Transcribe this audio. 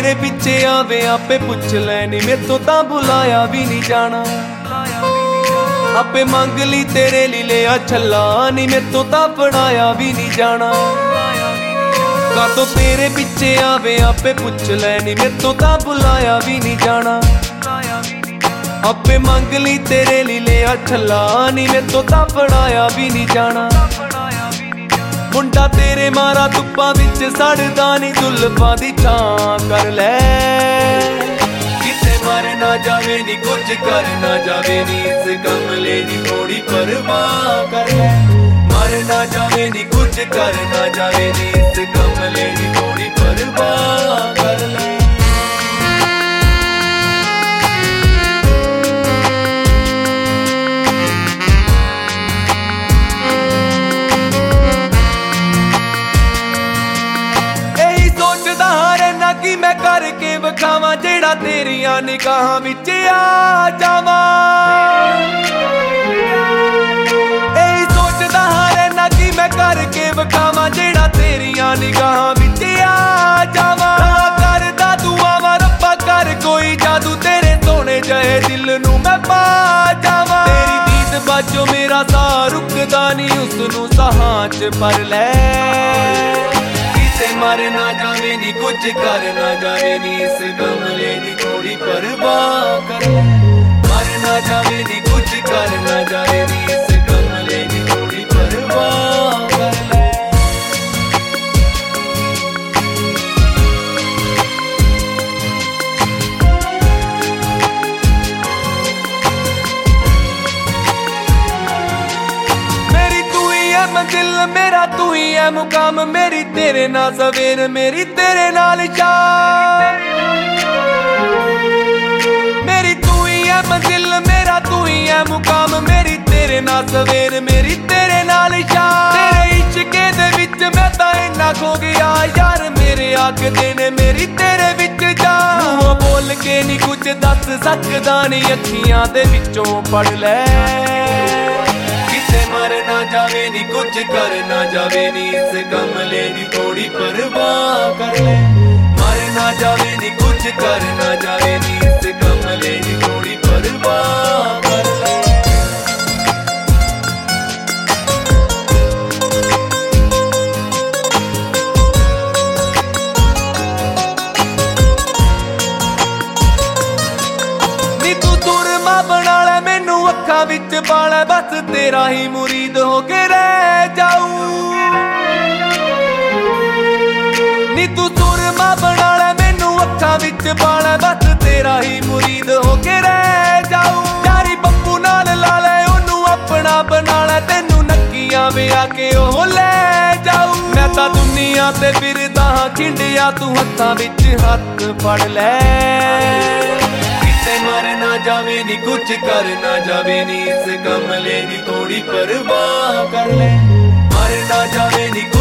तेरे पीछे आवे आपे पुछ लैनी, मेरे तो तां बुलाया भी नहीं जाना। आपे मंग ली तेरे लिए लिया छला नी, मेरे तो तां पढ़ाया भी नहीं जाना। का तो तेरे पीछे आवे आपे पुछ लैनी, मेरे तो तां बुलाया भी नहीं जाना। आपे मंग ली तेरे लिए लिया छला नी, मेरे तो तां पढ़ाया भी नहीं जाना। मुंडा तेरे मारा धुप्पा विच सड़दा नी, जुल्फां दी छां कर लै। किते मर ना जावे नी, कुछ कर ना जावे नी, इस गमले दी थोड़ी परवाह कर लै। मर ना जावे नी, कुछ कर ना जावे नी, इस गमले दी थोड़ी परवाह कर लै। कि मैं करके विखावां जेड़ा तेरियां निगाहां विच आ जावां। एही सोचदा हां रहना कि मैं करके विखावां जेड़ा तेरियां निगाहां विच आ जावां। करदा दुआवां रब्बा कर कोई जादू, तेरे सोने जहे दिल नूं मैं पा जावां। तेरी दीद बाजो मेरा साह रुकदा नी, उसनूं साहां च भर लै। मर ना जावे नी, कुछ कर ना जावे नी, इस गमले दी थोड़ी परवाह कर लै। मर ना जावे नी, कुछ कर ना जावे नी, इस गमले दी थोड़ी परवाह कर लै। मेरी तू ही है मंजिल, मेरा तू ही है मुकाम, मेरी तेरे नाल सवेर, मेरी तेरे नाल शाम। मेरी तू ही है मंजिल, मेरा तू ही है मुकाम, मेरी तेरे नाल सवेर, मेरी तेरे नाल शाम। तेरे इश्के दे विच मैं तां इन्ना खो गया यार, मेरे आखदे ने मेरी तेरे विच जान। मुंहों बोल के नी कुछ दस सकदा नी, अखियां दे विचों पढ़ लै। मर ना जावे नी, कुछ कर ना जावे नी, इस गमले दी थोड़ी परवाह कर लै। मर ना जावे नी, कुछ कर ना जावे नी, इस गमले दी थोड़ी परवाह कर लै। नी तू सुरमा बना लै, मैनू अखां विच पालै, बस तेरा ही मुरीद हो के रह जाऊं। नी तू सुरमा बना लै, मैनू अखां विच पालै, बस तेरा ही मुरीद हो के रह जाऊं। यारी बब्बू नाल ला लै, ओनू अपना बना लै, तेनू नक्कियां विआ के ओह लै जाऊं। मैं तां दुनिया ते फिरदा हां खिंडिया, तू हत्थां विच हत्थ फड़ लै। मर ना जावे नी, कुछ कर ना जावे नी, इस गमले दी थोड़ी परवाह कर लै। मर ना जावे नी।